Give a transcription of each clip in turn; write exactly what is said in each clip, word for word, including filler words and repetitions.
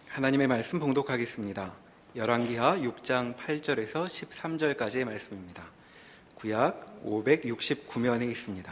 하나님의 말씀 봉독하겠습니다. 열왕기하 육 장 팔 절에서 십삼 절까지의 말씀입니다. 구약 오백육십구 면에 있습니다.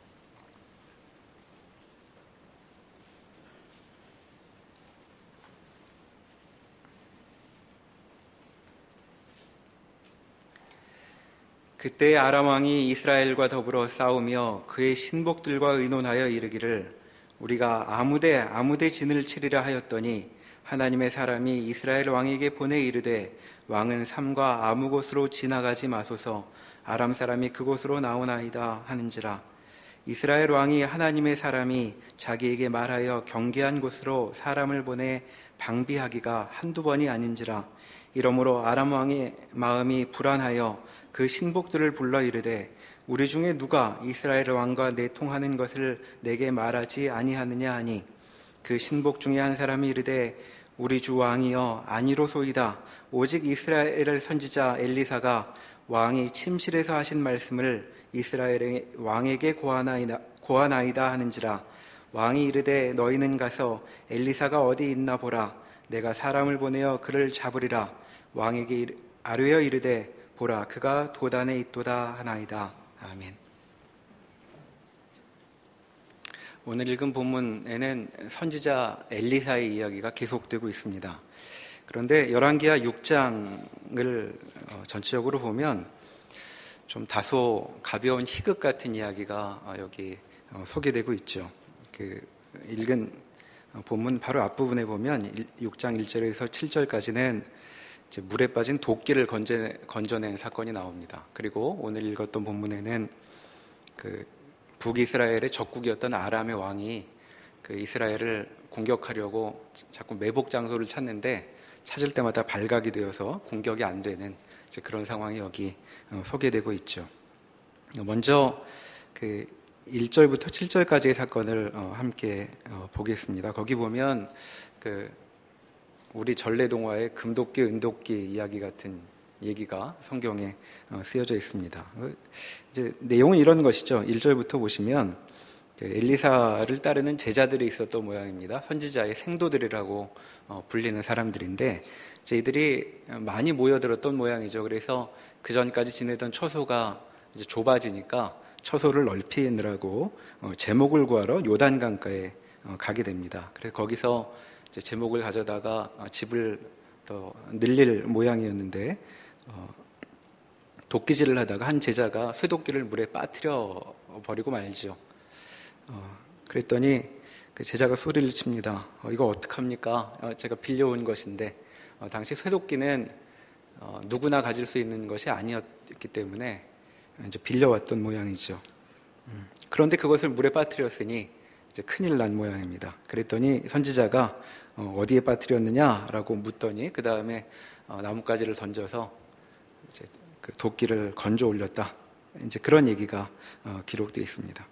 그때 아람 왕이 이스라엘과 더불어 싸우며 그의 신복들과 의논하여 이르기를 우리가 아무데 아무데 진을 치리라 하였더니 하나님의 사람이 이스라엘 왕에게 보내 이르되 왕은 삼과 아무 곳으로 지나가지 마소서 아람 사람이 그곳으로 나오나이다 하는지라. 이스라엘 왕이 하나님의 사람이 자기에게 말하여 경계한 곳으로 사람을 보내 방비하기가 한두 번이 아닌지라. 이러므로 아람 왕의 마음이 불안하여 그 신복들을 불러 이르되 우리 중에 누가 이스라엘 왕과 내통하는 것을 내게 말하지 아니하느냐 하니 그 신복 중에 한 사람이 이르되 우리 주 왕이여 아니로소이다. 오직 이스라엘의 선지자 엘리사가 왕이 침실에서 하신 말씀을 이스라엘의 왕에게 고하나이다, 고하나이다 하는지라. 왕이 이르되 너희는 가서 엘리사가 어디 있나 보라. 내가 사람을 보내어 그를 잡으리라. 왕에게 아뢰어 이르되 보라 그가 도단에 있도다 하나이다. 아멘. 오늘 읽은 본문에는 선지자 엘리사의 이야기가 계속되고 있습니다. 그런데 열왕기하 육 장을 전체적으로 보면 좀 다소 가벼운 희극 같은 이야기가 여기 소개되고 있죠. 그 읽은 본문 바로 앞부분에 보면 육 장 일 절에서 칠 절까지는 이제 물에 빠진 도끼를 건져, 건져낸 사건이 나옵니다. 그리고 오늘 읽었던 본문에는 그 북이스라엘의 적국이었던 아람의 왕이 그 이스라엘을 공격하려고 자꾸 매복 장소를 찾는데 찾을 때마다 발각이 되어서 공격이 안 되는 이제 그런 상황이 여기 소개되고 있죠. 먼저 그 일 절부터 칠 절까지의 사건을 함께 보겠습니다. 거기 보면 그 우리 전래동화의 금도끼, 은도끼 이야기 같은 얘기가 성경에 쓰여져 있습니다. 이제 내용은 이런 것이죠. 일 절부터 보시면 엘리사를 따르는 제자들이 있었던 모양입니다. 선지자의 생도들이라고 불리는 사람들인데 이제 이들이 많이 모여들었던 모양이죠. 그래서 그 전까지 지내던 처소가 이제 좁아지니까 처소를 넓히느라고 제목을 구하러 요단강가에 가게 됩니다. 그래서 거기서 이제 제목을 가져다가 집을 더 늘릴 모양이었는데 어, 도끼질을 하다가 한 제자가 쇠도끼를 물에 빠뜨려 버리고 말죠. 어, 그랬더니 그 제자가 소리를 칩니다. 어, 이거 어떡합니까? 어, 제가 빌려온 것인데 어, 당시 쇠도끼는 어, 누구나 가질 수 있는 것이 아니었기 때문에 이제 빌려왔던 모양이죠. 음, 그런데 그것을 물에 빠뜨렸으니 이제 큰일 난 모양입니다. 그랬더니 선지자가 어, 어디에 빠뜨렸느냐라고 묻더니 그 다음에 어, 나뭇가지를 던져서 이제 그 도끼를 건져 올렸다. 이제 그런 얘기가 어, 기록되어 있습니다.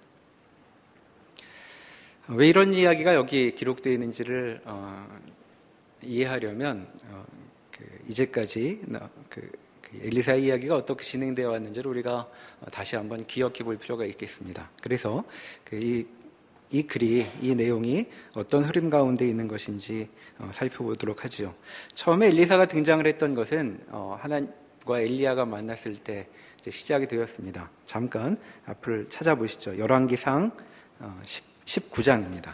어, 왜 이런 이야기가 여기 기록되어 있는지를 어, 이해하려면 어, 그 이제까지 그, 그 엘리사 이야기가 어떻게 진행되어 왔는지를 우리가 어, 다시 한번 기억해 볼 필요가 있겠습니다. 그래서 그 이 이 글이, 이 내용이 어떤 흐름 가운데 있는 것인지 어, 살펴보도록 하죠. 처음에 엘리사가 등장을 했던 것은 어, 하나님과 엘리야가 만났을 때 이제 시작이 되었습니다. 잠깐 앞을 찾아보시죠. 열왕기상 어, 십구 장입니다.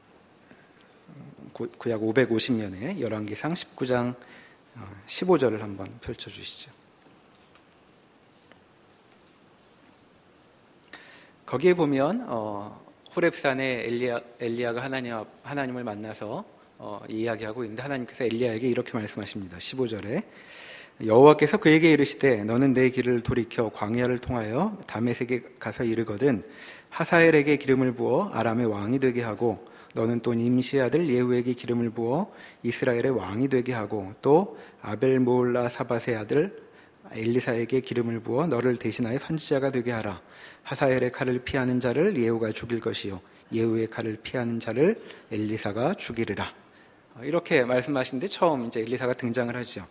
구, 구약 오백오십 면에 열왕기상 십구 장 어, 십오 절을 한번 펼쳐주시죠. 거기에 보면 어, 호렙산에 엘리야, 엘리야가 하나님, 하나님을 만나서 어, 이야기하고 있는데 하나님께서 엘리야에게 이렇게 말씀하십니다. 십오 절에 여호와께서 그에게 이르시되 너는 내 길을 돌이켜 광야를 통하여 다메섹에 가서 이르거든 하사엘에게 기름을 부어 아람의 왕이 되게 하고 너는 또 nim시의 아들 예후에게 기름을 부어 이스라엘의 왕이 되게 하고 또 아벨모올라 사밧의 아들 엘리사에게 기름을 부어 너를 대신하여 선지자가 되게 하라. 하사엘의 칼을 피하는 자를 예후가 죽일 것이요 예후의 칼을 피하는 자를 엘리사가 죽이리라. 이렇게 말씀하시는데 처음 이제 엘리사가 등장을 하죠.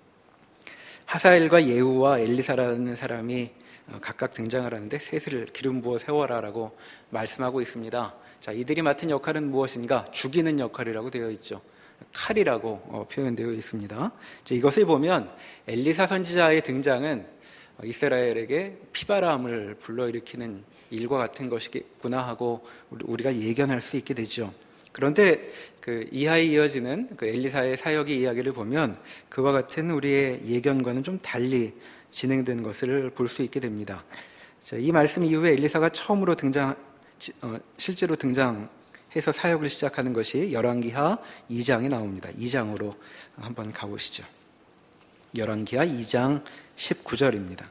하사엘과 예후와 엘리사라는 사람이 각각 등장을 하는데 셋을 기름 부어 세워라라고 말씀하고 있습니다. 자, 이들이 맡은 역할은 무엇인가? 죽이는 역할이라고 되어 있죠. 칼이라고 어, 표현되어 있습니다. 이제 이것을 보면 엘리사 선지자의 등장은 이스라엘에게 피바람을 불러일으키는 일과 같은 것이겠구나 하고 우리가 예견할 수 있게 되죠. 그런데 그 이하에 이어지는 그 엘리사의 사역의 이야기를 보면 그와 같은 우리의 예견과는 좀 달리 진행된 것을 볼 수 있게 됩니다. 자, 이 말씀 이후에 엘리사가 처음으로 등장, 어, 실제로 등장해서 사역을 시작하는 것이 열왕기하 이 장이 나옵니다. 이 장으로 한번 가보시죠. 열왕기하 이 장 십구 절입니다.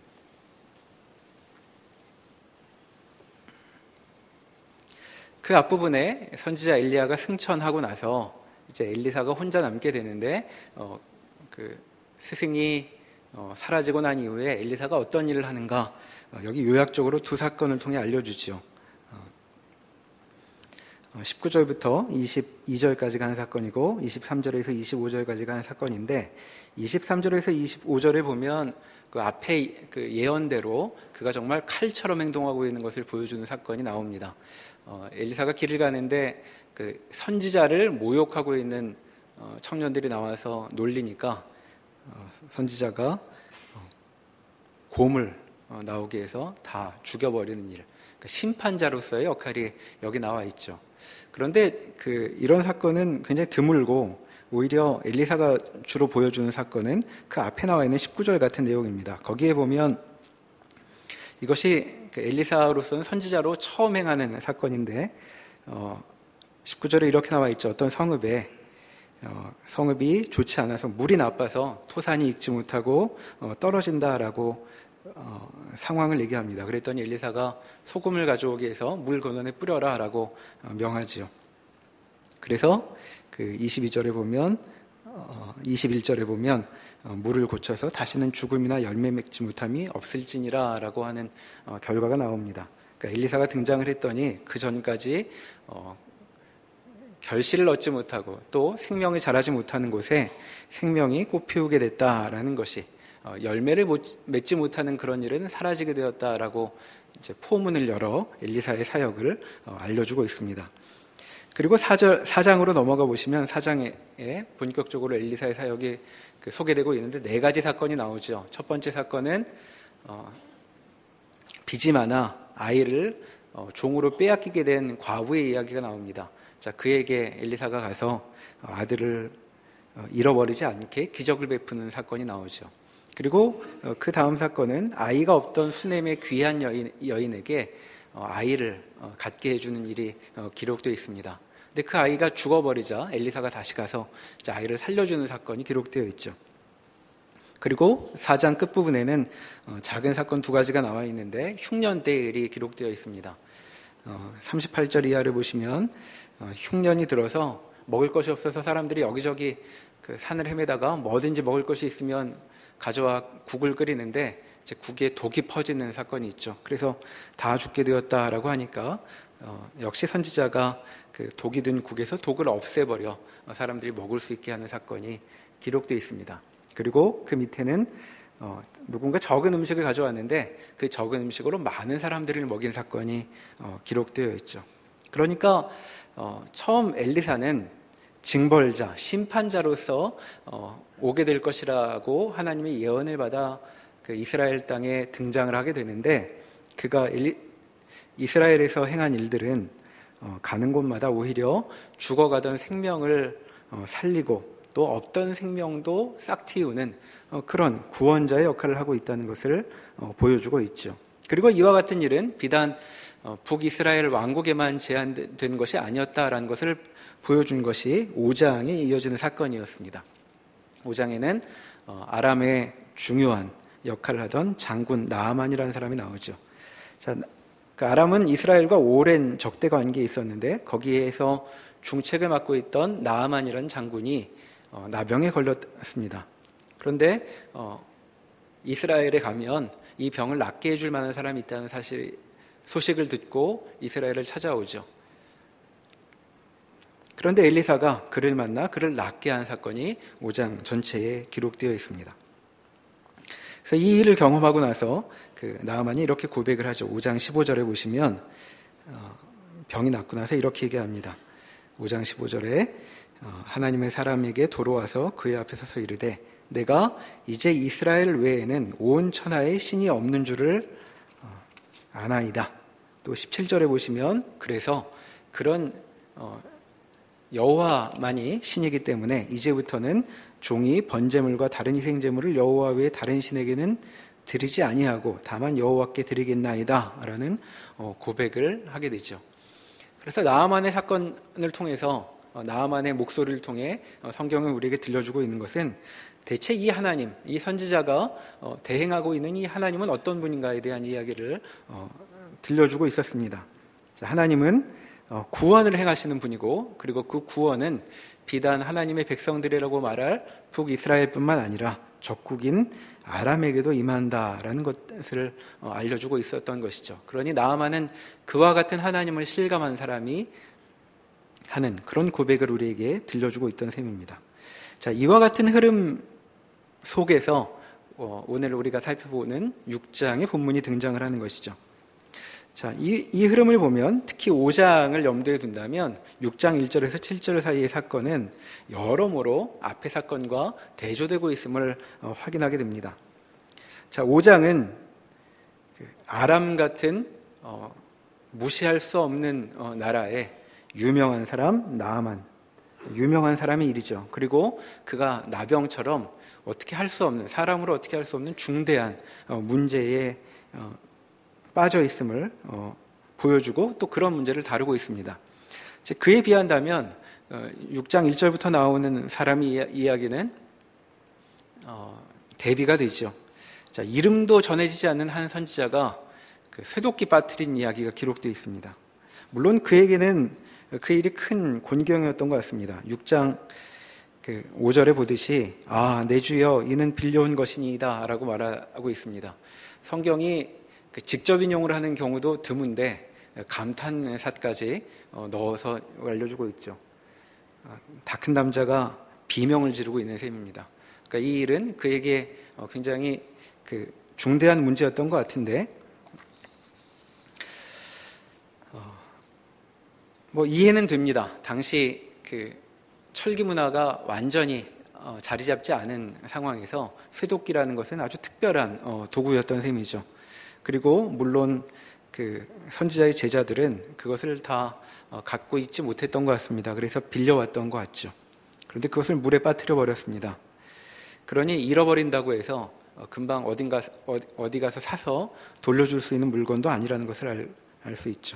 그 앞부분에 선지자 엘리야가 승천하고 나서 이제 엘리사가 혼자 남게 되는데 어, 그 스승이 어, 사라지고 난 이후에 엘리사가 어떤 일을 하는가 어, 여기 요약적으로 두 사건을 통해 알려주죠. 어, 십구 절부터 이십이 절까지 가는 사건이고 이십삼 절에서 이십오 절까지 가는 사건인데 이십삼 절에서 이십오 절에 보면 그 앞에 그 예언대로 그가 정말 칼처럼 행동하고 있는 것을 보여주는 사건이 나옵니다. 어, 엘리사가 길을 가는데 그 선지자를 모욕하고 있는 어, 청년들이 나와서 놀리니까 어, 선지자가 어, 곰을 어, 나오게 해서 다 죽여버리는 일, 그러니까 심판자로서의 역할이 여기 나와 있죠. 그런데 그 이런 사건은 굉장히 드물고 오히려 엘리사가 주로 보여주는 사건은 그 앞에 나와 있는 십구 절 같은 내용입니다. 거기에 보면 이것이 엘리사로서는 선지자로 처음 행하는 사건인데 어, 십구 절에 이렇게 나와 있죠. 어떤 성읍에 어, 성읍이 좋지 않아서 물이 나빠서 토산이 익지 못하고 어, 떨어진다라고 어, 상황을 얘기합니다. 그랬더니 엘리사가 소금을 가져오게 해서 물 건너에 뿌려라 라고 어, 명하지요. 그래서 그 이십이 절에 보면 어, 이십일 절에 보면 어, 물을 고쳐서 다시는 죽음이나 열매 맺지 못함이 없을지니라 라고 하는 어, 결과가 나옵니다. 그러니까 엘리사가 등장을 했더니 그 전까지 어, 결실을 얻지 못하고 또 생명이 자라지 못하는 곳에 생명이 꽃피우게 됐다라는 것이 어, 열매를 못, 맺지 못하는 그런 일은 사라지게 되었다라고 이제 포문을 열어 엘리사의 사역을 어, 알려주고 있습니다. 그리고 사 절, 사 장으로 넘어가 보시면 사 장에 본격적으로 엘리사의 사역이 그 소개되고 있는데 네 가지 사건이 나오죠. 첫 번째 사건은 어, 빚이 많아 아이를 어, 종으로 빼앗기게 된 과부의 이야기가 나옵니다. 자, 그에게 엘리사가 가서 아들을 어, 잃어버리지 않게 기적을 베푸는 사건이 나오죠. 그리고 어, 그 다음 사건은 아이가 없던 수넴의 귀한 여인, 여인에게 어, 아이를 어, 갖게 해주는 일이 어, 기록되어 있습니다. 근데 그 아이가 죽어버리자 엘리사가 다시 가서 이제 아이를 살려주는 사건이 기록되어 있죠. 그리고 사 장 끝부분에는 어, 작은 사건 두 가지가 나와 있는데 흉년 때 일이 기록되어 있습니다. 어, 삼십팔 절 이하를 보시면 어, 흉년이 들어서 먹을 것이 없어서 사람들이 여기저기 그 산을 헤매다가 뭐든지 먹을 것이 있으면 가져와 국을 끓이는데 이제 국에 독이 퍼지는 사건이 있죠. 그래서 다 죽게 되었다라고 하니까 어, 역시 선지자가 그 독이 든 국에서 독을 없애버려 사람들이 먹을 수 있게 하는 사건이 기록되어 있습니다. 그리고 그 밑에는 어, 누군가 적은 음식을 가져왔는데 그 적은 음식으로 많은 사람들을 먹인 사건이 어, 기록되어 있죠. 그러니까 어, 처음 엘리사는 징벌자, 심판자로서 어, 오게 될 것이라고 하나님의 예언을 받아 그 이스라엘 땅에 등장을 하게 되는데 그가 엘리, 이스라엘에서 행한 일들은 어, 가는 곳마다 오히려 죽어가던 생명을 어, 살리고 또 없던 생명도 싹 틔우는 어, 그런 구원자의 역할을 하고 있다는 것을 어, 보여주고 있죠. 그리고 이와 같은 일은 비단 어, 북이스라엘 왕국에만 제한된 것이 아니었다라는 것을 보여준 것이 오 장에 이어지는 사건이었습니다. 오 장에는 어, 아람의 중요한 역할을 하던 장군 나아만이라는 사람이 나오죠. 자, 그 아람은 이스라엘과 오랜 적대 관계에 있었는데 거기에서 중책을 맡고 있던 나아만이라는 장군이 어, 나병에 걸렸습니다. 그런데 어, 이스라엘에 가면 이 병을 낫게 해줄 만한 사람이 있다는 사실 소식을 듣고 이스라엘을 찾아오죠. 그런데 엘리사가 그를 만나 그를 낫게 한 사건이 오 장 전체에 기록되어 있습니다. 그래서 이 일을 경험하고 나서 그 나아만이 이렇게 고백을 하죠. 오 장 십오 절에 보시면 어, 병이 낫고 나서 이렇게 얘기합니다. 오 장 십오 절에 하나님의 사람에게 돌아와서 그의 앞에 서서 이르되 내가 이제 이스라엘 외에는 온 천하에 신이 없는 줄을 아나이다. 또 십칠 절에 보시면 그래서 그런 여호와만이 신이기 때문에 이제부터는 종이 번제물과 다른 희생제물을 여호와 외에 다른 신에게는 드리지 아니하고 다만 여호와께 드리겠나이다 라는 고백을 하게 되죠. 그래서 나아만의 사건을 통해서 나아만의 목소리를 통해 성경을 우리에게 들려주고 있는 것은 대체 이 하나님, 이 선지자가 대행하고 있는 이 하나님은 어떤 분인가에 대한 이야기를 들려주고 있었습니다. 하나님은 구원을 행하시는 분이고 그리고 그 구원은 비단 하나님의 백성들이라고 말할 북이스라엘뿐만 아니라 적국인 아람에게도 임한다라는 것을 알려주고 있었던 것이죠. 그러니 나아만은 그와 같은 하나님을 실감한 사람이 하는 그런 고백을 우리에게 들려주고 있던 셈입니다. 자, 이와 같은 흐름 속에서 오늘 우리가 살펴보는 육 장의 본문이 등장을 하는 것이죠. 자, 이, 이 흐름을 보면 특히 오 장을 염두에 둔다면 육 장 일 절에서 칠 절 사이의 사건은 여러모로 앞의 사건과 대조되고 있음을 어, 확인하게 됩니다. 자, 오 장은 그 아람 같은 어, 무시할 수 없는 어, 나라의 유명한 사람 나아만, 유명한 사람의 일이죠. 그리고 그가 나병처럼 어떻게 할 수 없는, 사람으로 어떻게 할 수 없는 중대한 어, 문제에 어, 빠져 있음을 어, 보여주고 또 그런 문제를 다루고 있습니다. 그에 비한다면 어, 육 장 일 절부터 나오는 사람의 이야기는 어, 대비가 되죠. 자, 이름도 전해지지 않는 한 선지자가 그 쇠도끼 빠뜨린 이야기가 기록되어 있습니다. 물론 그에게는 그 일이 큰 곤경이었던 것 같습니다. 육 장 그 오 절에 보듯이 아, 내 주여 이는 빌려온 것이니이다 라고 말하고 있습니다. 성경이 그 직접 인용을 하는 경우도 드문데 감탄사까지 넣어서 알려주고 있죠. 다 큰 남자가 비명을 지르고 있는 셈입니다. 그러니까 이 일은 그에게 굉장히 그 중대한 문제였던 것 같은데 뭐 이해는 됩니다. 당시 그 철기 문화가 완전히 어, 자리 잡지 않은 상황에서 쇠도끼라는 것은 아주 특별한 어, 도구였던 셈이죠. 그리고 물론 그 선지자의 제자들은 그것을 다 어, 갖고 있지 못했던 것 같습니다. 그래서 빌려왔던 것 같죠. 그런데 그것을 물에 빠뜨려 버렸습니다. 그러니 잃어버린다고 해서 어, 금방 어딘가 어디, 어디 가서 사서 돌려줄 수 있는 물건도 아니라는 것을 알, 알 수 있죠.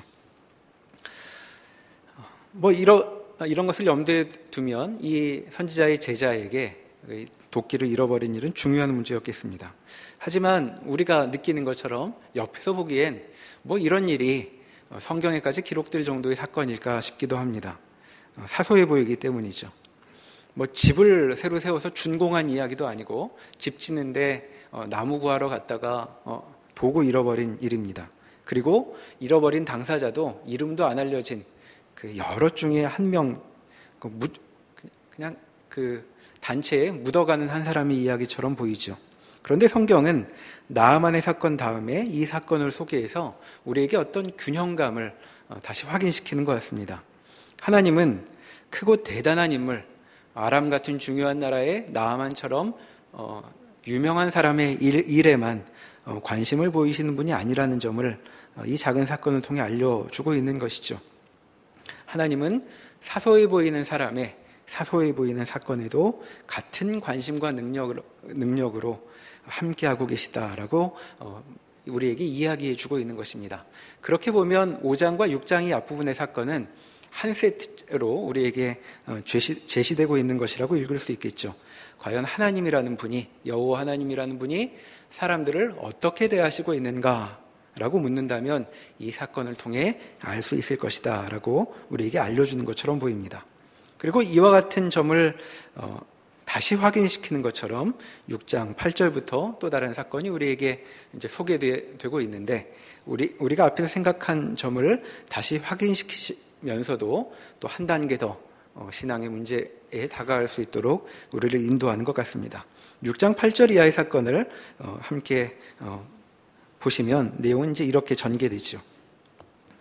뭐 이런 이런 것을 염두에 두면 이 선지자의 제자에게 도끼를 잃어버린 일은 중요한 문제였겠습니다. 하지만 우리가 느끼는 것처럼 옆에서 보기엔 뭐 이런 일이 성경에까지 기록될 정도의 사건일까 싶기도 합니다. 사소해 보이기 때문이죠. 뭐 집을 새로 세워서 준공한 이야기도 아니고 집 짓는데 나무 구하러 갔다가 도구 잃어버린 일입니다. 그리고 잃어버린 당사자도 이름도 안 알려진 그 여러 중에 한 명, 그냥 그 단체에 묻어가는 한 사람의 이야기처럼 보이죠. 그런데 성경은 나아만의 사건 다음에 이 사건을 소개해서 우리에게 어떤 균형감을 다시 확인시키는 것 같습니다. 하나님은 크고 대단한 인물, 아람 같은 중요한 나라의 나아만처럼 어, 유명한 사람의 일, 일에만 어, 관심을 보이시는 분이 아니라는 점을 어, 이 작은 사건을 통해 알려주고 있는 것이죠. 하나님은 사소해 보이는 사람의 사소해 보이는 사건에도 같은 관심과 능력으로, 능력으로 함께하고 계시다라고 우리에게 이야기해 주고 있는 것입니다. 그렇게 보면 오 장과 육 장의 앞부분의 사건은 한 세트로 우리에게 제시, 제시되고 있는 것이라고 읽을 수 있겠죠. 과연 하나님이라는 분이, 여호와 하나님이라는 분이 사람들을 어떻게 대하시고 있는가 라고 묻는다면 이 사건을 통해 알 수 있을 것이다 라고 우리에게 알려주는 것처럼 보입니다. 그리고 이와 같은 점을 어, 다시 확인시키는 것처럼 육 장 팔 절부터 또 다른 사건이 우리에게 이제 소개되고 있는데 우리, 우리가 앞에서 생각한 점을 다시 확인시키면서도 또 한 단계 더 어, 신앙의 문제에 다가갈 수 있도록 우리를 인도하는 것 같습니다. 육 장 팔 절 이하의 사건을 어, 함께 어, 보시면 내용은 이제 이렇게 전개되죠.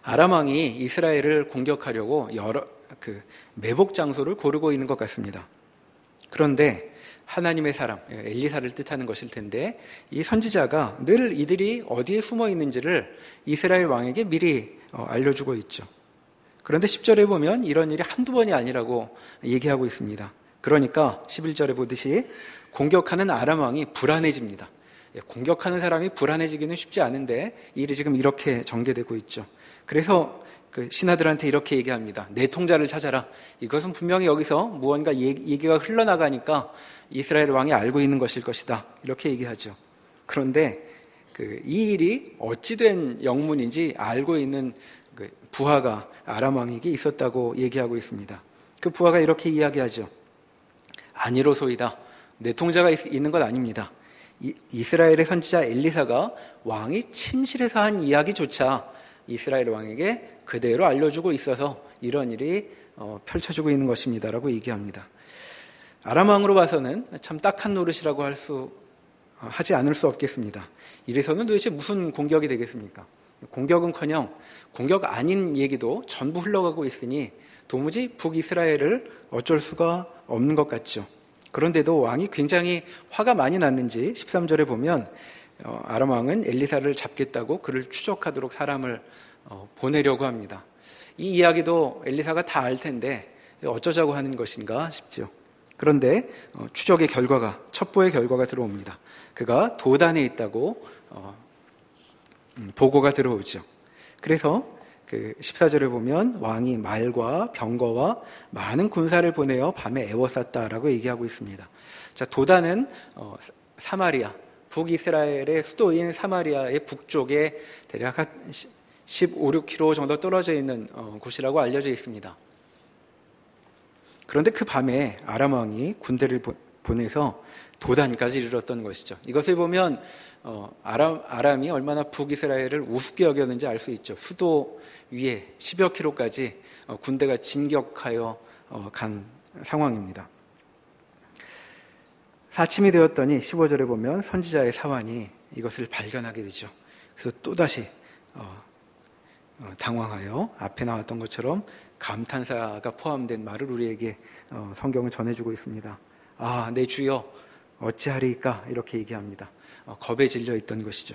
아람 왕이 이스라엘을 공격하려고 여러 그 매복 장소를 고르고 있는 것 같습니다. 그런데 하나님의 사람 엘리사를 뜻하는 것일 텐데 이 선지자가 늘 이들이 어디에 숨어 있는지를 이스라엘 왕에게 미리 알려주고 있죠. 그런데 십 절에 보면 이런 일이 한두 번이 아니라고 얘기하고 있습니다. 그러니까 십일 절에 보듯이 공격하는 아람 왕이 불안해집니다. 공격하는 사람이 불안해지기는 쉽지 않은데 일이 지금 이렇게 전개되고 있죠. 그래서 그 신하들한테 이렇게 얘기합니다. 내 통자를 찾아라. 이것은 분명히 여기서 무언가 얘기가 흘러나가니까 이스라엘 왕이 알고 있는 것일 것이다. 이렇게 얘기하죠. 그런데 그 이 일이 어찌된 영문인지 알고 있는 그 부하가 아람 왕에게 있었다고 얘기하고 있습니다. 그 부하가 이렇게 이야기하죠. 아니로소이다. 내 통자가 있는 것 아닙니다. 이, 이스라엘의 선지자 엘리사가 왕이 침실에서 한 이야기조차 이스라엘 왕에게 그대로 알려주고 있어서 이런 일이 어, 펼쳐지고 있는 것입니다. 라고 얘기합니다. 아람 왕으로 봐서는 참 딱한 노릇이라고 할 수, 어, 하지 않을 수 없겠습니다. 이래서는 도대체 무슨 공격이 되겠습니까? 공격은커녕 공격 아닌 얘기도 전부 흘러가고 있으니 도무지 북이스라엘을 어쩔 수가 없는 것 같죠. 그런데도 왕이 굉장히 화가 많이 났는지 십삼 절에 보면 어, 아람 왕은 엘리사를 잡겠다고 그를 추적하도록 사람을 어, 보내려고 합니다. 이 이야기도 엘리사가 다 알 텐데 어쩌자고 하는 것인가 싶죠. 그런데 어, 추적의 결과가 첩보의 결과가 들어옵니다. 그가 도단에 있다고 어, 음, 보고가 들어오죠. 그래서 그 십사 절에 보면 왕이 말과 병거와 많은 군사를 보내어 밤에 애워쌌다라고 얘기하고 있습니다. 자, 도단은 어, 사마리아, 북이스라엘의 수도인 사마리아의 북쪽에 대략 한 십오, 십육 킬로미터 정도 떨어져 있는 어, 곳이라고 알려져 있습니다. 그런데 그 밤에 아람 왕이 군대를 보, 보내서 도단까지 이르렀던 것이죠. 이것을 보면 어, 아람, 아람이 얼마나 북이스라엘을 우습게 여겼는지 알 수 있죠. 수도 위에 십여 킬로까지 어, 군대가 진격하여 어, 간 상황입니다. 사침이 되었더니 십오 절에 보면 선지자의 사환이 이것을 발견하게 되죠. 그래서 또다시 어, 어, 당황하여 앞에 나왔던 것처럼 감탄사가 포함된 말을 우리에게 어, 성경은 전해주고 있습니다. 아, 내 주여 어찌하리까 이렇게 얘기합니다. 어, 겁에 질려 있던 것이죠.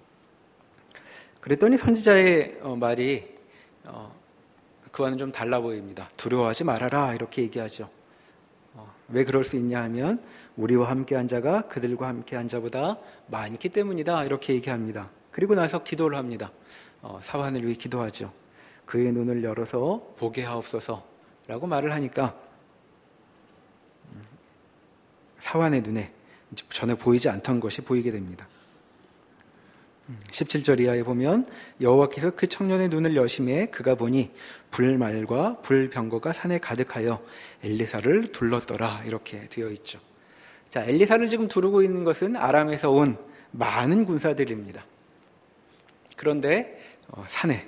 그랬더니 선지자의 어, 말이 어, 그와는 좀 달라 보입니다. 두려워하지 말아라 이렇게 얘기하죠. 어, 왜 그럴 수 있냐 하면 우리와 함께한 자가 그들과 함께한 자보다 많기 때문이다 이렇게 얘기합니다. 그리고 나서 기도를 합니다. 어, 사환을 위해 기도하죠. 그의 눈을 열어서 보게 하옵소서 라고 말을 하니까 사환의 눈에 전혀 보이지 않던 것이 보이게 됩니다. 십칠 절 이하에 보면 여호와께서 그 청년의 눈을 여심해 그가 보니 불말과 불병거가 산에 가득하여 엘리사를 둘렀더라 이렇게 되어 있죠. 자, 엘리사를 지금 두르고 있는 것은 아람에서 온 많은 군사들입니다. 그런데 어, 산에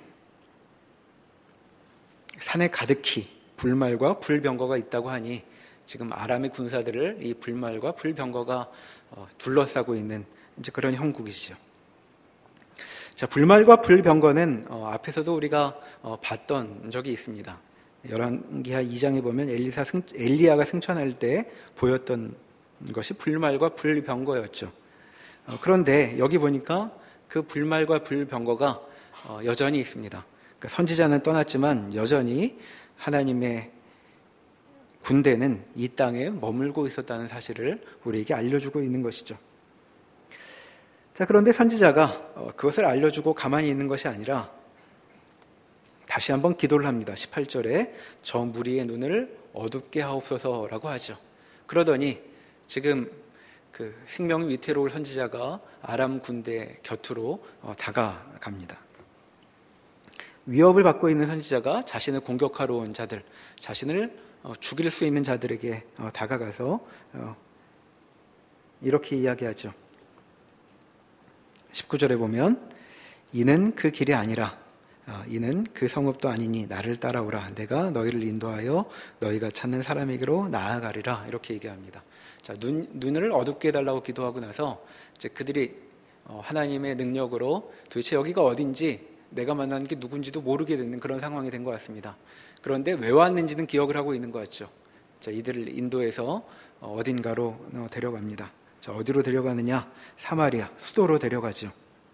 산에 가득히 불말과 불병거가 있다고 하니 지금 아람의 군사들을 이 불말과 불병거가 어, 둘러싸고 있는 이제 그런 형국이죠. 자, 불말과 불병거는 어, 앞에서도 우리가 어, 봤던 적이 있습니다. 열왕기하 이 장에 보면 엘리사 승, 엘리야가 승천할 때 보였던 것이 불말과 불병거였죠. 어, 그런데 여기 보니까 그 불말과 불병거가 어, 여전히 있습니다. 그러니까 선지자는 떠났지만 여전히 하나님의 군대는 이 땅에 머물고 있었다는 사실을 우리에게 알려주고 있는 것이죠. 자, 그런데 선지자가 그것을 알려주고 가만히 있는 것이 아니라 다시 한번 기도를 합니다. 십팔 절에 저 무리의 눈을 어둡게 하옵소서라고 하죠. 그러더니 지금 그 생명이 위태로울 선지자가 아람 군대 곁으로 다가갑니다. 위협을 받고 있는 선지자가 자신을 공격하러 온 자들, 자신을 죽일 수 있는 자들에게 다가가서 이렇게 이야기하죠. 십구 절에 보면 이는 그 길이 아니라 이는 그 성읍도 아니니 나를 따라오라. 내가 너희를 인도하여 너희가 찾는 사람에게로 나아가리라. 이렇게 얘기합니다. 자, 눈, 눈을 어둡게 해달라고 기도하고 나서 이제 그들이 하나님의 능력으로 도대체 여기가 어딘지 내가 만난 게 누군지도 모르게 되는 그런 상황이 된 것 같습니다. 그런데 왜 왔는지는 기억을 하고 있는 것 같죠. 자, 이들을 인도에서 어딘가로 데려갑니다. 자, 어디로 데려가느냐? 사마리아, 수도로 데려가죠.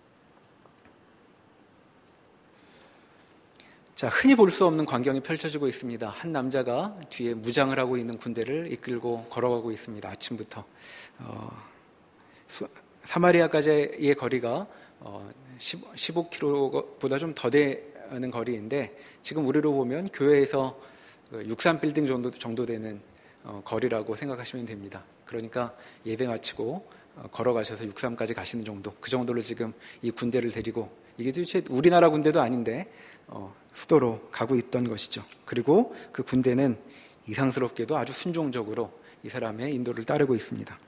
자, 흔히 볼 수 없는 광경이 펼쳐지고 있습니다. 한 남자가 뒤에 무장을 하고 있는 군대를 이끌고 걸어가고 있습니다. 아침부터. 어, 수, 사마리아까지의 거리가 어, 십오 킬로미터보다 좀 더 되는 거리인데, 지금 우리로 보면 교회에서 육십삼 빌딩 정도, 정도 되는 어, 거리라고 생각하시면 됩니다. 그러니까 예배 마치고 어, 걸어가셔서 육십삼까지 가시는 정도, 그 정도로 지금 이 군대를 데리고, 이게 도대체 우리나라 군대도 아닌데 어, 수도로 가고 있던 것이죠. 그리고 그 군대는 이상스럽게도 아주 순종적으로 이 사람의 인도를 따르고 있습니다.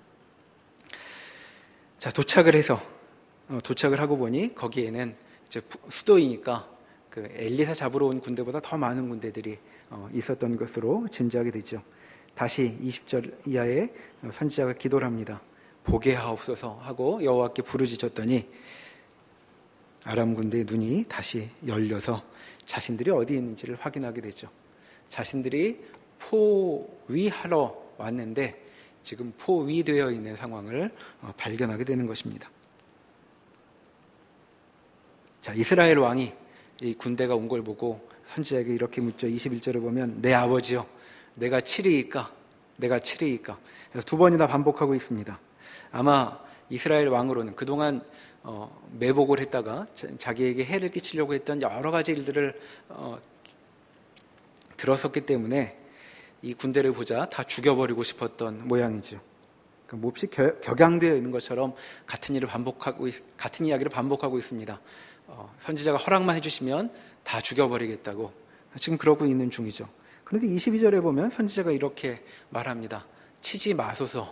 자, 도착을 해서 어, 도착을 하고 보니 거기에는 이제 수도이니까 그 엘리사 잡으러 온 군대보다 더 많은 군대들이 어, 있었던 것으로 짐작이 되죠. 다시 이십 절 이하에 선지자가 기도를 합니다. 보게 하옵소서 하고 여호와께 부르짖었더니 아람 군대의 눈이 다시 열려서 자신들이 어디 있는지를 확인하게 되죠. 자신들이 포위하러 왔는데 지금 포위되어 있는 상황을 발견하게 되는 것입니다. 자, 이스라엘 왕이 이 군대가 온 걸 보고 선지자에게 이렇게 묻죠. 이십일 절에 보면 내 아버지여, 내가 칠이이까? 내가 칠이이까? 두 번이나 반복하고 있습니다. 아마 이스라엘 왕으로는 그동안 어, 매복을 했다가 자기에게 해를 끼치려고 했던 여러 가지 일들을 어, 들었었기 때문에 이 군대를 보자 다 죽여버리고 싶었던 모양이죠. 그러니까 몹시 겨, 격양되어 있는 것처럼 같은 일을 반복하고 같은 이야기를 반복하고 있습니다. 어, 선지자가 허락만 해주시면 다 죽여버리겠다고 지금 그러고 있는 중이죠. 그런데 이십이 절에 보면 선지자가 이렇게 말합니다. 치지 마소서.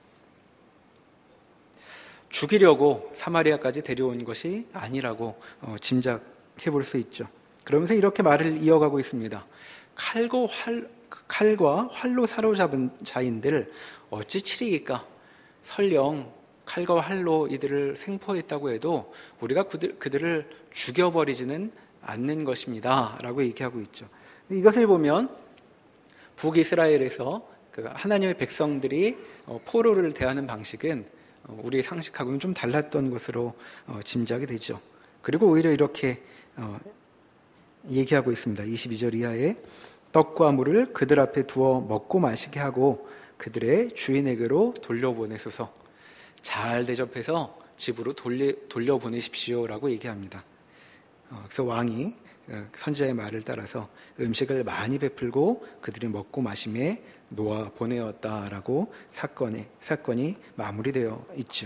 죽이려고 사마리아까지 데려온 것이 아니라고 어, 짐작해 볼 수 있죠. 그러면서 이렇게 말을 이어가고 있습니다. 칼과, 활, 칼과 활로 사로잡은 자인들 어찌 치리이까? 설령 칼과 활로 이들을 생포했다고 해도 우리가 그들, 그들을 죽여버리지는 않는 것입니다 라고 얘기하고 있죠. 이것을 보면 북이스라엘에서 그 하나님의 백성들이 포로를 대하는 방식은 우리의 상식하고는 좀 달랐던 것으로 짐작이 되죠. 그리고 오히려 이렇게 얘기하고 있습니다. 이십이 절 이하에 떡과 물을 그들 앞에 두어 먹고 마시게 하고 그들의 주인에게로 돌려보내소서. 잘 대접해서 집으로 돌려, 돌려보내십시오라고 얘기합니다. 그래서 왕이 선지자의 말을 따라서 음식을 많이 베풀고 그들이 먹고 마심에 놓아 보내었다라고 사건이, 사건이 마무리되어 있죠.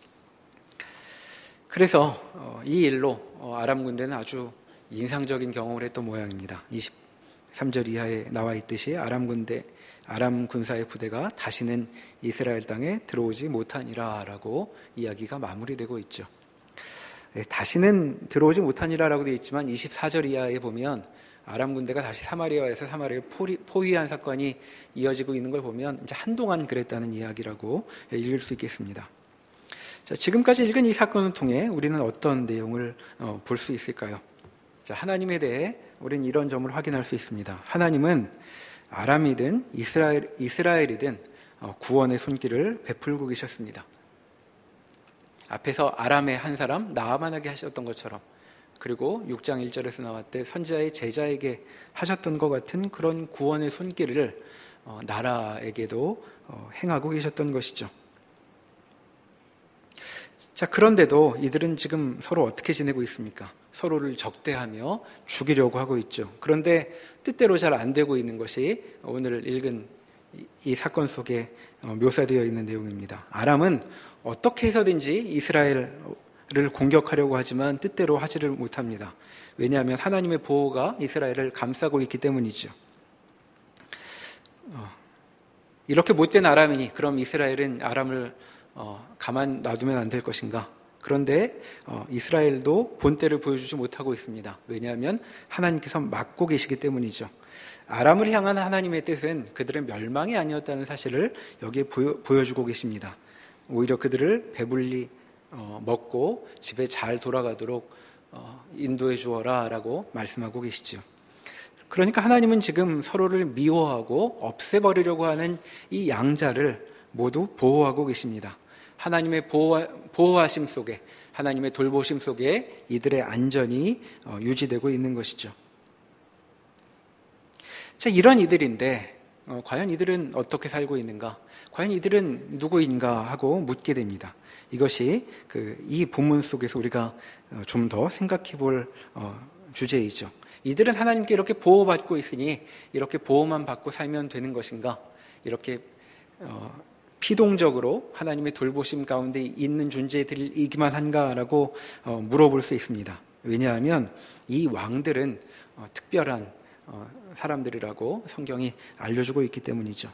그래서 이 일로 아람 군대는 아주 인상적인 경험을 했던 모양입니다. 이십삼 절 이하에 나와 있듯이 아람 군대, 아람 군사의 부대가 다시는 이스라엘 땅에 들어오지 못하니라라고 이야기가 마무리되고 있죠. 다시는 들어오지 못하니라라고 되어 있지만 이십사 절 이하에 보면 아람 군대가 다시 사마리아에서 사마리아를 포위한 사건이 이어지고 있는 걸 보면 이제 한동안 그랬다는 이야기라고 읽을 수 있겠습니다. 자, 지금까지 읽은 이 사건을 통해 우리는 어떤 내용을 어, 볼 수 있을까요? 자, 하나님에 대해 우리는 이런 점을 확인할 수 있습니다. 하나님은 아람이든 이스라엘, 이스라엘이든 어, 구원의 손길을 베풀고 계셨습니다. 앞에서 아람의 한 사람 나아만에게 하셨던 것처럼, 그리고 육 장 일 절에서 나왔대 선지자의 제자에게 하셨던 것 같은 그런 구원의 손길을 어, 나라에게도 어, 행하고 계셨던 것이죠. 자, 그런데도 이들은 지금 서로 어떻게 지내고 있습니까? 서로를 적대하며 죽이려고 하고 있죠. 그런데 뜻대로 잘 안 되고 있는 것이 오늘 읽은 이, 이 사건 속에 어, 묘사되어 있는 내용입니다. 아람은 어떻게 해서든지 이스라엘을 공격하려고 하지만 뜻대로 하지를 못합니다. 왜냐하면 하나님의 보호가 이스라엘을 감싸고 있기 때문이죠. 어, 이렇게 못된 아람이니 그럼 이스라엘은 아람을 어, 가만 놔두면 안 될 것인가? 그런데 어, 이스라엘도 본때를 보여주지 못하고 있습니다. 왜냐하면 하나님께서 막고 계시기 때문이죠. 아람을 향한 하나님의 뜻은 그들의 멸망이 아니었다는 사실을 여기에 보여, 보여주고 계십니다. 오히려 그들을 배불리 어, 먹고 집에 잘 돌아가도록 인도해 주어라 라고 말씀하고 계시죠. 그러니까 하나님은 지금 서로를 미워하고 없애버리려고 하는 이 양자를 모두 보호하고 계십니다. 하나님의 보호, 보호하심 속에, 하나님의 돌보심 속에 이들의 안전이 유지되고 있는 것이죠. 자, 이런 이들인데 어, 과연 이들은 어떻게 살고 있는가? 과연 이들은 누구인가 하고 묻게 됩니다. 이것이 그 이 본문 속에서 우리가 좀 더 생각해 볼 어, 주제이죠. 이들은 하나님께 이렇게 보호받고 있으니 이렇게 보호만 받고 살면 되는 것인가? 이렇게 어, 피동적으로 하나님의 돌보심 가운데 있는 존재들이기만 한가라고 어, 물어볼 수 있습니다. 왜냐하면 이 왕들은 어, 특별한 어, 사람들이라고 성경이 알려주고 있기 때문이죠.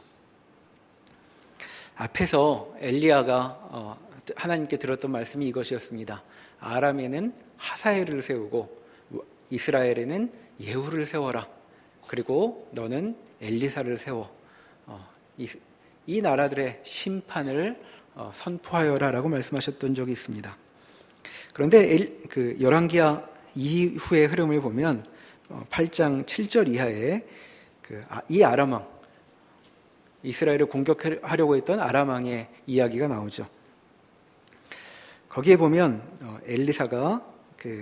앞에서 엘리야가 어, 하나님께 들었던 말씀이 이것이었습니다. 아람에는 하사엘을 세우고 이스라엘에는 예후를 세워라. 그리고 너는 엘리사를 세워 어, 이, 이 나라들의 심판을 어, 선포하여라 라고 말씀하셨던 적이 있습니다. 그런데 엘, 그 열왕기하 이후의 흐름을 보면 어, 팔 장 칠 절 이하에 그, 아, 이 아람왕, 이스라엘을 공격하려고 했던 아람왕의 이야기가 나오죠. 거기에 보면 어, 엘리사가 그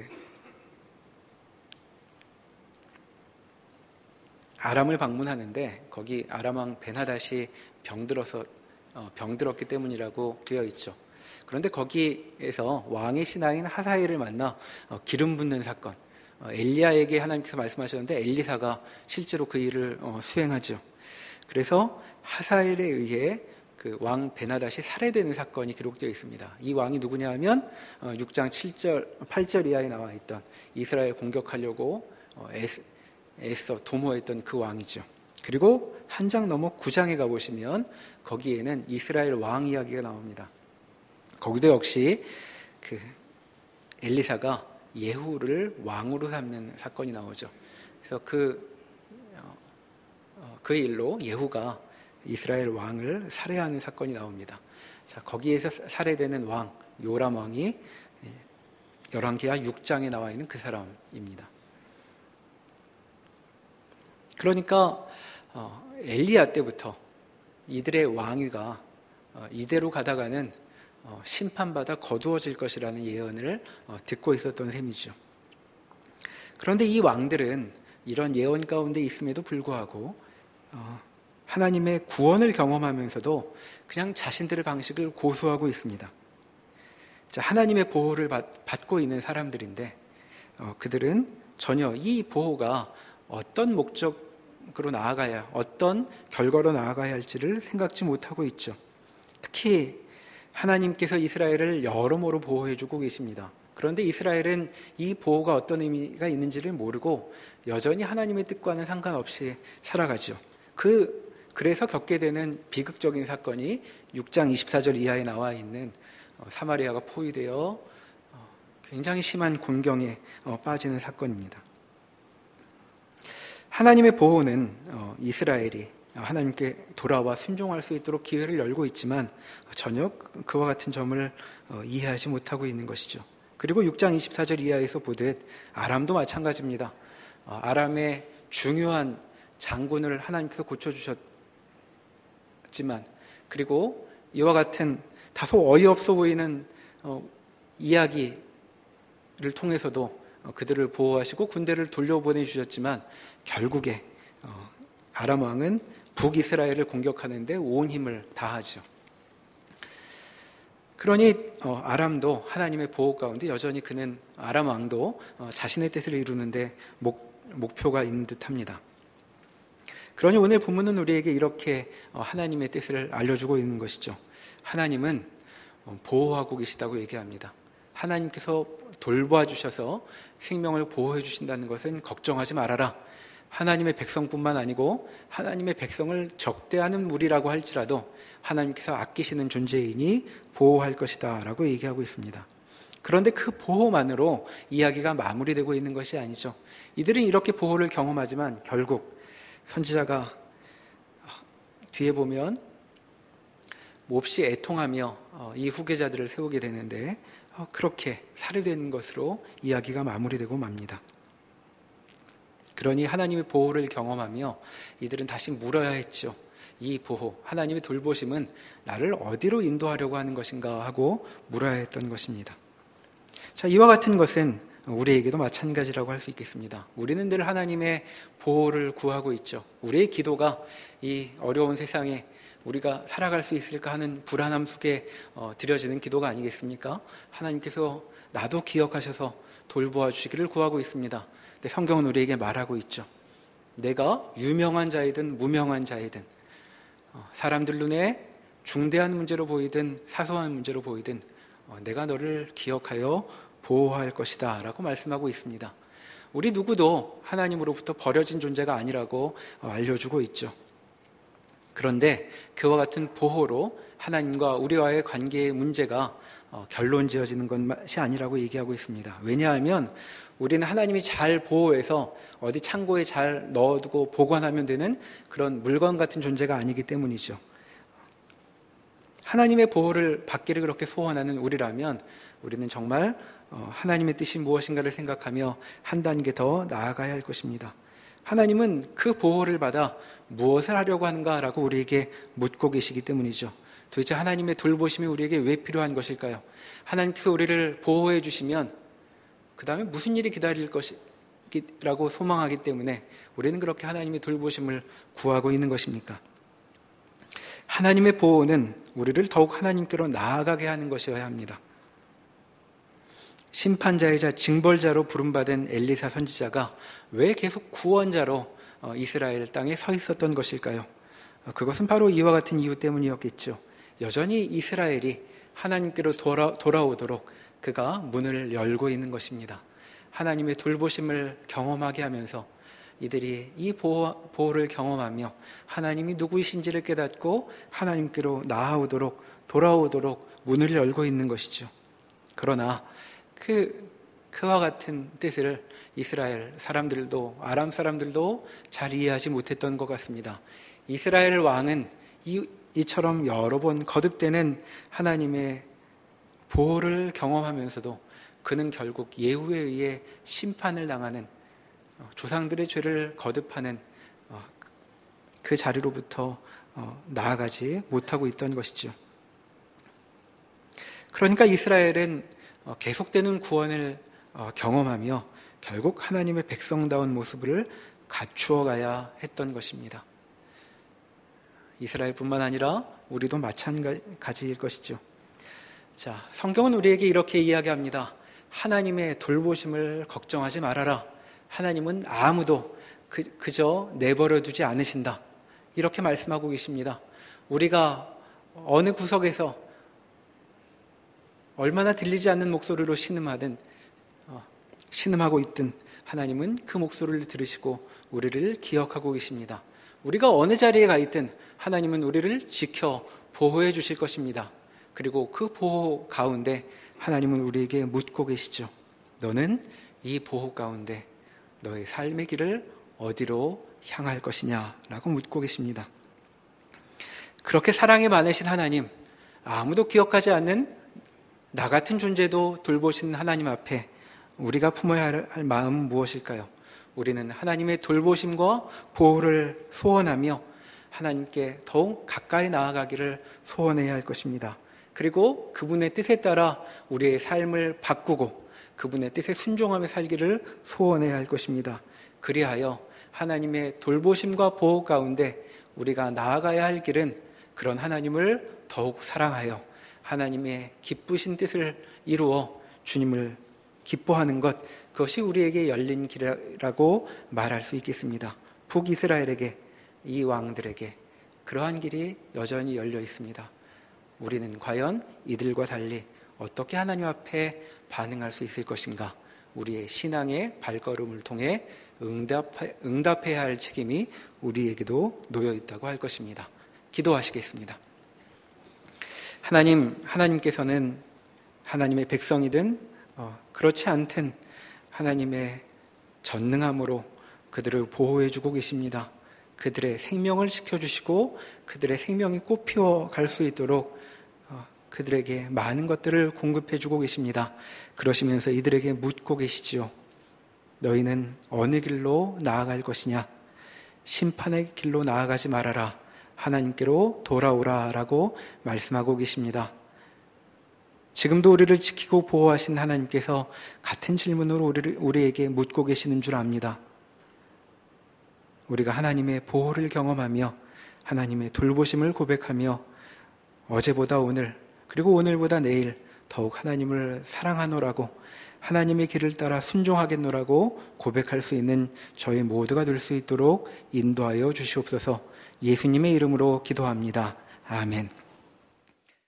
아람을 방문하는데 거기 아람왕 베나닷이 병들어서 어, 병들었기 때문이라고 되어 있죠. 그런데 거기에서 왕의 신하인 하사엘을 만나 어, 기름 붓는 사건, 어, 엘리야에게 하나님께서 말씀하셨는데 엘리사가 실제로 그 일을 어, 수행하죠. 그래서 하사엘에 의해 그 왕 베나닷이 살해되는 사건이 기록되어 있습니다. 이 왕이 누구냐 하면 어, 육 장 칠 절, 팔 절 이하에 나와 있던 이스라엘 공격하려고 어, 애쓰, 애써 도모했던 그 왕이죠. 그리고 한 장 넘어 구 장에 가보시면 거기에는 이스라엘 왕 이야기가 나옵니다. 거기도 역시 그 엘리사가 예후를 왕으로 삼는 사건이 나오죠. 그래서 그, 어, 그 일로 예후가 이스라엘 왕을 살해하는 사건이 나옵니다. 자, 거기에서 살해되는 왕, 요람 왕이 열왕기하 육 장에 나와 있는 그 사람입니다. 그러니까 어, 엘리야 때부터 이들의 왕위가 어, 이대로 가다가는 어, 심판받아 거두어질 것이라는 예언을 어, 듣고 있었던 셈이죠. 그런데 이 왕들은 이런 예언 가운데 있음에도 불구하고 어, 하나님의 구원을 경험하면서도 그냥 자신들의 방식을 고수하고 있습니다. 자, 하나님의 보호를 받, 받고 있는 사람들인데 어, 그들은 전혀 이 보호가 어떤 목적으로 나아가야, 어떤 결과로 나아가야 할지를 생각지 못하고 있죠. 특히 하나님께서 이스라엘을 여러모로 보호해주고 계십니다. 그런데 이스라엘은 이 보호가 어떤 의미가 있는지를 모르고 여전히 하나님의 뜻과는 상관없이 살아가죠. 그, 그래서 겪게 되는 비극적인 사건이 육 장 이십사 절 이하에 나와 있는 사마리아가 포위되어 굉장히 심한 곤경에 빠지는 사건입니다. 하나님의 보호는 이스라엘이 하나님께 돌아와 순종할 수 있도록 기회를 열고 있지만 전혀 그와 같은 점을 이해하지 못하고 있는 것이죠. 그리고 육 장 이십사 절 이하에서 보듯 아람도 마찬가지입니다. 아람의 중요한 장군을 하나님께서 고쳐주셨지만, 그리고 이와 같은 다소 어이없어 보이는 이야기를 통해서도 그들을 보호하시고 군대를 돌려보내주셨지만 결국에 아람 왕은 북이스라엘을 공격하는데 온 힘을 다하죠. 그러니 아람도 하나님의 보호 가운데 여전히 그는, 아람 왕도 자신의 뜻을 이루는데 목, 목표가 있는 듯합니다. 그러니 오늘 본문은 우리에게 이렇게 하나님의 뜻을 알려주고 있는 것이죠. 하나님은 보호하고 계시다고 얘기합니다. 하나님께서 돌봐주셔서 생명을 보호해 주신다는 것은 걱정하지 말아라. 하나님의 백성뿐만 아니고 하나님의 백성을 적대하는 무리라고 할지라도 하나님께서 아끼시는 존재이니 보호할 것이다 라고 얘기하고 있습니다. 그런데 그 보호만으로 이야기가 마무리되고 있는 것이 아니죠. 이들은 이렇게 보호를 경험하지만 결국 선지자가 뒤에 보면 몹시 애통하며 이 후계자들을 세우게 되는데 그렇게 살해된 것으로 이야기가 마무리되고 맙니다. 그러니 하나님의 보호를 경험하며 이들은 다시 물어야 했죠. 이 보호, 하나님의 돌보심은 나를 어디로 인도하려고 하는 것인가 하고 물어야 했던 것입니다. 자, 이와 같은 것은 우리에게도 마찬가지라고 할 수 있겠습니다. 우리는 늘 하나님의 보호를 구하고 있죠. 우리의 기도가 이 어려운 세상에 우리가 살아갈 수 있을까 하는 불안함 속에 어, 드려지는 기도가 아니겠습니까? 하나님께서 나도 기억하셔서 돌보아 주시기를 구하고 있습니다. 근데 성경은 우리에게 말하고 있죠. 내가 유명한 자이든 무명한 자이든 어, 사람들 눈에 중대한 문제로 보이든 사소한 문제로 보이든 어, 내가 너를 기억하여 보호할 것이다 라고 말씀하고 있습니다. 우리 누구도 하나님으로부터 버려진 존재가 아니라고 어, 알려주고 있죠. 그런데 그와 같은 보호로 하나님과 우리와의 관계의 문제가 어, 결론 지어지는 것이 아니라고 얘기하고 있습니다. 왜냐하면 우리는 하나님이 잘 보호해서 어디 창고에 잘 넣어두고 보관하면 되는 그런 물건 같은 존재가 아니기 때문이죠. 하나님의 보호를 받기를 그렇게 소원하는 우리라면 우리는 정말 어, 하나님의 뜻이 무엇인가를 생각하며 한 단계 더 나아가야 할 것입니다. 하나님은 그 보호를 받아 무엇을 하려고 하는가라고 우리에게 묻고 계시기 때문이죠. 도대체 하나님의 돌보심이 우리에게 왜 필요한 것일까요? 하나님께서 우리를 보호해 주시면 그 다음에 무슨 일이 기다릴 것이라고 소망하기 때문에 우리는 그렇게 하나님의 돌보심을 구하고 있는 것입니까? 하나님의 보호는 우리를 더욱 하나님께로 나아가게 하는 것이어야 합니다. 심판자이자 징벌자로 부름받은 엘리사 선지자가 왜 계속 구원자로 이스라엘 땅에 서 있었던 것일까요? 그것은 바로 이와 같은 이유 때문이었겠죠. 여전히 이스라엘이 하나님께로 돌아, 돌아오도록 그가 문을 열고 있는 것입니다. 하나님의 돌보심을 경험하게 하면서 이들이 이 보호, 보호를 경험하며 하나님이 누구이신지를 깨닫고 하나님께로 나아오도록 돌아오도록 문을 열고 있는 것이죠. 그러나 그, 그와 같은 뜻을 이스라엘 사람들도 아람 사람들도 잘 이해하지 못했던 것 같습니다. 이스라엘 왕은 이, 이처럼 여러 번 거듭되는 하나님의 보호를 경험하면서도 그는 결국 예후에 의해 심판을 당하는 조상들의 죄를 거듭하는 그 자리로부터 나아가지 못하고 있던 것이죠. 그러니까 이스라엘은 계속되는 구원을 경험하며 결국 하나님의 백성다운 모습을 갖추어 가야 했던 것입니다. 이스라엘뿐만 아니라 우리도 마찬가지일 것이죠. 자, 성경은 우리에게 이렇게 이야기합니다. 하나님의 돌보심을 걱정하지 말아라. 하나님은 아무도 그, 그저 내버려 두지 않으신다. 이렇게 말씀하고 계십니다. 우리가 어느 구석에서 얼마나 들리지 않는 목소리로 신음하든 어, 신음하고 있든 하나님은 그 목소리를 들으시고 우리를 기억하고 계십니다. 우리가 어느 자리에 가 있든 하나님은 우리를 지켜 보호해 주실 것입니다. 그리고 그 보호 가운데 하나님은 우리에게 묻고 계시죠. 너는 이 보호 가운데 너의 삶의 길을 어디로 향할 것이냐라고 묻고 계십니다. 그렇게 사랑이 많으신 하나님, 아무도 기억하지 않는 나 같은 존재도 돌보시는 하나님 앞에 우리가 품어야 할 마음은 무엇일까요? 우리는 하나님의 돌보심과 보호를 소원하며 하나님께 더욱 가까이 나아가기를 소원해야 할 것입니다. 그리고 그분의 뜻에 따라 우리의 삶을 바꾸고 그분의 뜻에 순종하며 살기를 소원해야 할 것입니다. 그리하여 하나님의 돌보심과 보호 가운데 우리가 나아가야 할 길은 그런 하나님을 더욱 사랑하여 하나님의 기쁘신 뜻을 이루어 주님을 기뻐하는 것, 그것이 우리에게 열린 길이라고 말할 수 있겠습니다. 북이스라엘에게, 이 왕들에게 그러한 길이 여전히 열려 있습니다. 우리는 과연 이들과 달리 어떻게 하나님 앞에 반응할 수 있을 것인가? 우리의 신앙의 발걸음을 통해 응답해, 응답해야 할 책임이 우리에게도 놓여 있다고 할 것입니다. 기도하시겠습니다. 하나님, 하나님께서는 하나님의 백성이든 어, 그렇지 않든 하나님의 전능함으로 그들을 보호해주고 계십니다. 그들의 생명을 지켜주시고 그들의 생명이 꽃피워 갈 수 있도록 그들에게 많은 것들을 공급해 주고 계십니다. 그러시면서 이들에게 묻고 계시지요. 너희는 어느 길로 나아갈 것이냐? 심판의 길로 나아가지 말아라. 하나님께로 돌아오라 라고 말씀하고 계십니다. 지금도 우리를 지키고 보호하신 하나님께서 같은 질문으로 우리를, 우리에게 묻고 계시는 줄 압니다. 우리가 하나님의 보호를 경험하며 하나님의 돌보심을 고백하며 어제보다 오늘 그리고 오늘보다 내일 더욱 하나님을 사랑하노라고 하나님의 길을 따라 순종하겠노라고 고백할 수 있는 저희 모두가 될 수 있도록 인도하여 주시옵소서. 예수님의 이름으로 기도합니다. 아멘.